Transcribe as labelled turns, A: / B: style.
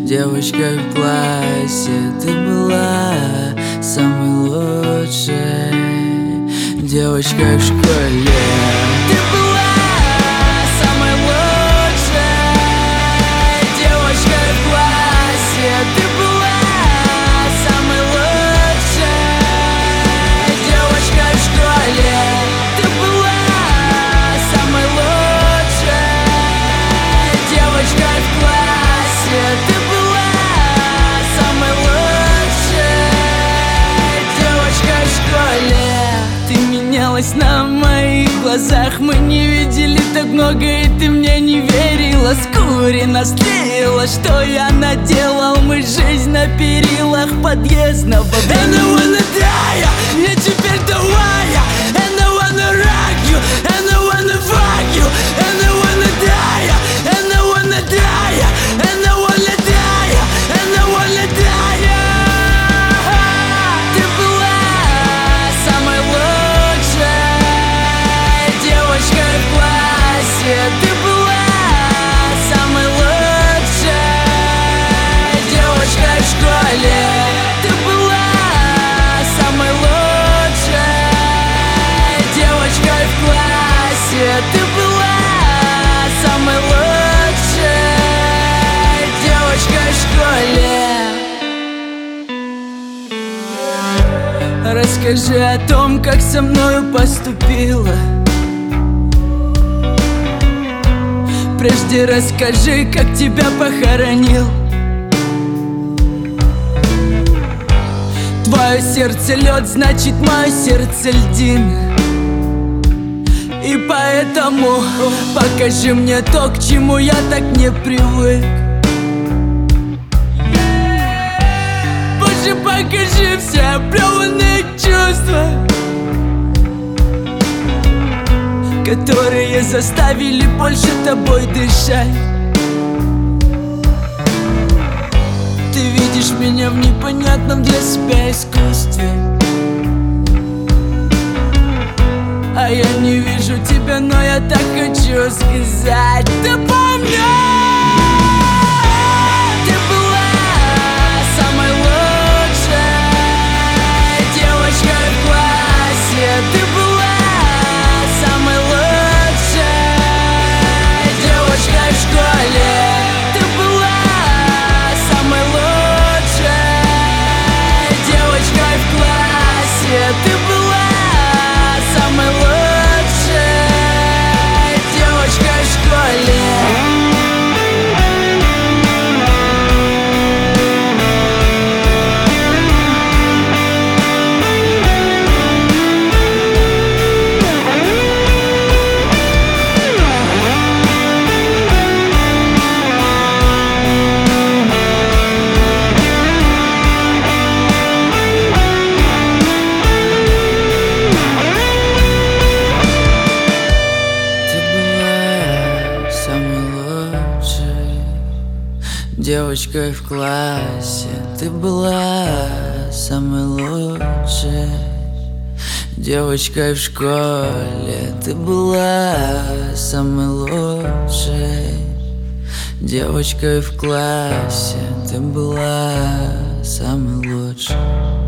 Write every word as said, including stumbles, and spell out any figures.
A: Девочкой в классе ты была самой лучшей. Девочкой в школе ты была самой лучшей. Девочкой в классе ты была самой лучшей. Девочкой в школе ты была самой лучшей. Девочкой в классе ты была самой лучшей. Девочкой в школе ты менялась на моих глазах. Мы не видели так много, и ты мне не верила. Скурено слила, что я наделал. Мы жизнь на перилах подъездного. And I wanna die, я теперь давая. And I wanna rock you, and I wanna fuck you. And I wanna die, and I wanna die. And I wanna die, and I wanna die. Ты была самой лучшей. Девочкой в классе ты была самой лучшей. Девочкой в школе ты была самой лучшей. Девочкой в классе ты была самой лучшей. Девочкой в школе. Расскажи о том, как со мною поступила. Прежде расскажи, как тебя похоронил. Твое сердце лед, значит мое сердце льдин. И поэтому покажи мне то, к чему я так не привык. Боже, покажи все оплеванные чувства, которые заставили больше тобой дышать. Ты видишь меня в непонятном для себя искусстве, а я не вижу тебя, но я так хочу сказать. Ты помнишь? Ты была самой лучшей. Девочкой в классе ты была самой лучшей. Девочкой в школе ты была самой лучшей. Девочкой в классе ты была самой лучшей. Девочкой в школе. Девочкой в классе ты была самой лучшей. Девочкой в школе ты была самой лучшей. Девочкой в классе ты была самой лучшей.